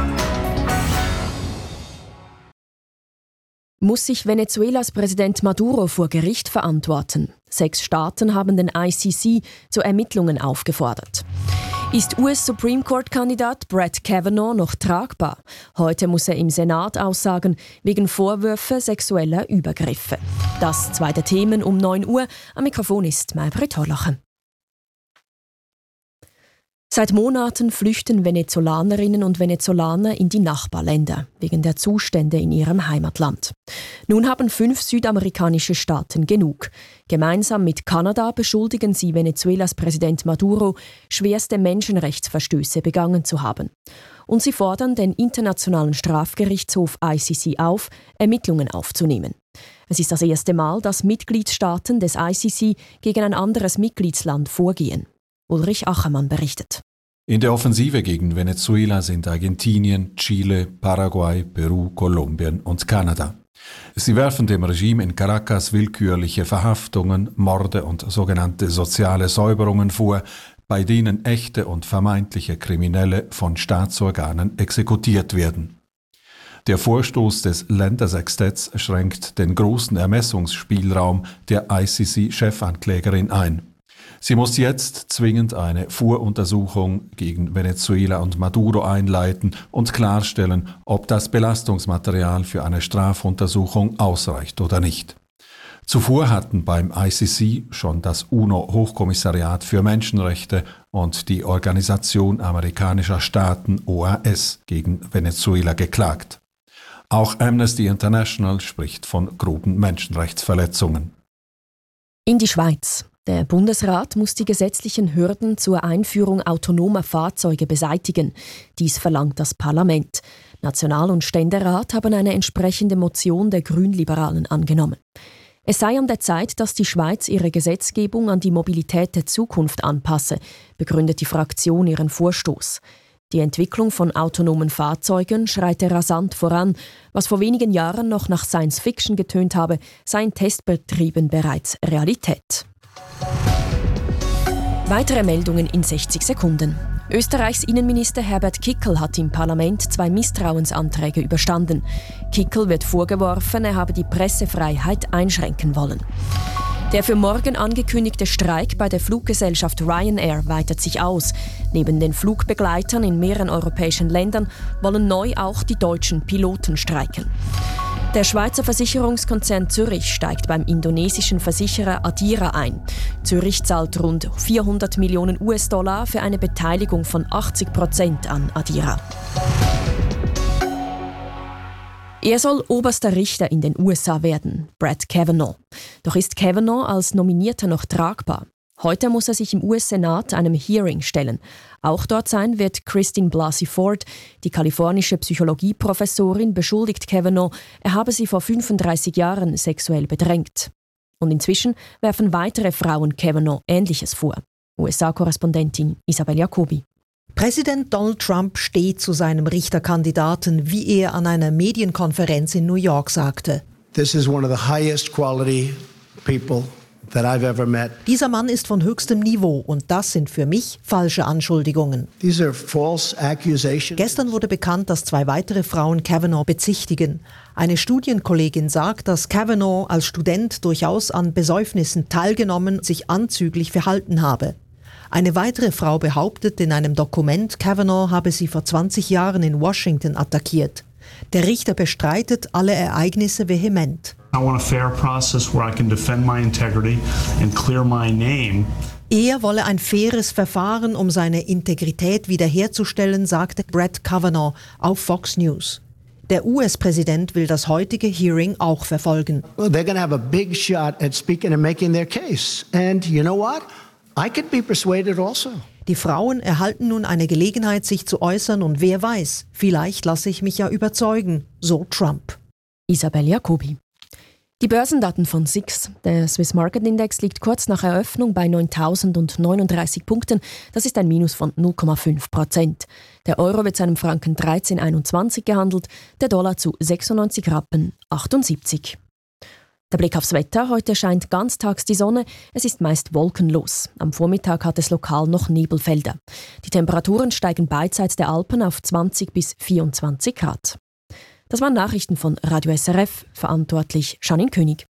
Muss sich Venezuelas Präsident Maduro vor Gericht verantworten? 6 Staaten haben den ICC zu Ermittlungen aufgefordert. Ist US-Supreme Court-Kandidat Brett Kavanaugh noch tragbar? Heute muss er im Senat aussagen wegen Vorwürfe sexueller Übergriffe. Das zweite Themen um 9 Uhr. Am Mikrofon ist Maybrit Horlacher. Seit Monaten flüchten Venezolanerinnen und Venezolaner in die Nachbarländer wegen der Zustände in ihrem Heimatland. Nun haben 5 südamerikanische Staaten genug. Gemeinsam mit Kanada beschuldigen sie Venezuelas Präsident Maduro, schwerste Menschenrechtsverstöße begangen zu haben. Und sie fordern den Internationalen Strafgerichtshof ICC auf, Ermittlungen aufzunehmen. Es ist das erste Mal, dass Mitgliedstaaten des ICC gegen ein anderes Mitgliedsland vorgehen. Ulrich Achermann berichtet. In der Offensive gegen Venezuela sind Argentinien, Chile, Paraguay, Peru, Kolumbien und Kanada. Sie werfen dem Regime in Caracas willkürliche Verhaftungen, Morde und sogenannte soziale Säuberungen vor, bei denen echte und vermeintliche Kriminelle von Staatsorganen exekutiert werden. Der Vorstoß des Ländersextetts schränkt den großen Ermessungsspielraum der ICC-Chefanklägerin ein. Sie muss jetzt zwingend eine Voruntersuchung gegen Venezuela und Maduro einleiten und klarstellen, ob das Belastungsmaterial für eine Strafuntersuchung ausreicht oder nicht. Zuvor hatten beim ICC schon das UNO-Hochkommissariat für Menschenrechte und die Organisation amerikanischer Staaten OAS gegen Venezuela geklagt. Auch Amnesty International spricht von groben Menschenrechtsverletzungen. In die Schweiz. Der Bundesrat muss die gesetzlichen Hürden zur Einführung autonomer Fahrzeuge beseitigen. Dies verlangt das Parlament. National- und Ständerat haben eine entsprechende Motion der Grünliberalen angenommen. Es sei an der Zeit, dass die Schweiz ihre Gesetzgebung an die Mobilität der Zukunft anpasse, begründet die Fraktion ihren Vorstoß. Die Entwicklung von autonomen Fahrzeugen schreite rasant voran. Was vor wenigen Jahren noch nach Science Fiction getönt habe, sei in Testbetrieben bereits Realität. Weitere Meldungen in 60 Sekunden. Österreichs Innenminister Herbert Kickl hat im Parlament 2 Misstrauensanträge überstanden. Kickl wird vorgeworfen, er habe die Pressefreiheit einschränken wollen. Der für morgen angekündigte Streik bei der Fluggesellschaft Ryanair weitet sich aus. Neben den Flugbegleitern in mehreren europäischen Ländern wollen neu auch die deutschen Piloten streiken. Der Schweizer Versicherungskonzern Zürich steigt beim indonesischen Versicherer Adira ein. Zürich zahlt rund 400 Millionen US-Dollar für eine Beteiligung von 80% an Adira. Er soll oberster Richter in den USA werden, Brett Kavanaugh. Doch ist Kavanaugh als Nominierter noch tragbar? Heute muss er sich im US-Senat einem Hearing stellen. Auch dort sein wird Christine Blasey Ford. Die kalifornische Psychologieprofessorin beschuldigt Kavanaugh, er habe sie vor 35 Jahren sexuell bedrängt. Und inzwischen werfen weitere Frauen Kavanaugh Ähnliches vor. USA-Korrespondentin Isabel Jacobi. Präsident Donald Trump steht zu seinem Richterkandidaten, wie er an einer Medienkonferenz in New York sagte. This is one of the highest quality people that I've ever met. Dieser Mann ist von höchstem Niveau und das sind für mich falsche Anschuldigungen. These are false accusations. Gestern wurde bekannt, dass 2 weitere Frauen Kavanaugh bezichtigen. Eine Studienkollegin sagt, dass Kavanaugh als Student durchaus an Besäufnissen teilgenommen, sich anzüglich verhalten habe. Eine weitere Frau behauptet in einem Dokument, Kavanaugh habe sie vor 20 Jahren in Washington attackiert. Der Richter bestreitet alle Ereignisse vehement. I want a fair process where I can defend my integrity and clear my name. Er wolle ein faires Verfahren, um seine Integrität wiederherzustellen, sagte Brett Kavanaugh auf Fox News. Der US-Präsident will das heutige Hearing auch verfolgen. Well, they're going to have a big shot at speaking and making their case. And you know what? I could be persuaded also. Die Frauen erhalten nun eine Gelegenheit, sich zu äußern und wer weiß, vielleicht lasse ich mich ja überzeugen, so Trump. Isabel Jacobi. Die Börsendaten von SIX. Der Swiss Market Index liegt kurz nach Eröffnung bei 9.039 Punkten. Das ist ein Minus von 0,5%. Der Euro wird zu einem Franken 13,21 gehandelt, der Dollar zu 96,78 Rappen. Der Blick aufs Wetter. Heute scheint ganztags die Sonne. Es ist meist wolkenlos. Am Vormittag hat es lokal noch Nebelfelder. Die Temperaturen steigen beidseits der Alpen auf 20 bis 24 Grad. Das waren Nachrichten von Radio SRF, verantwortlich Janine König.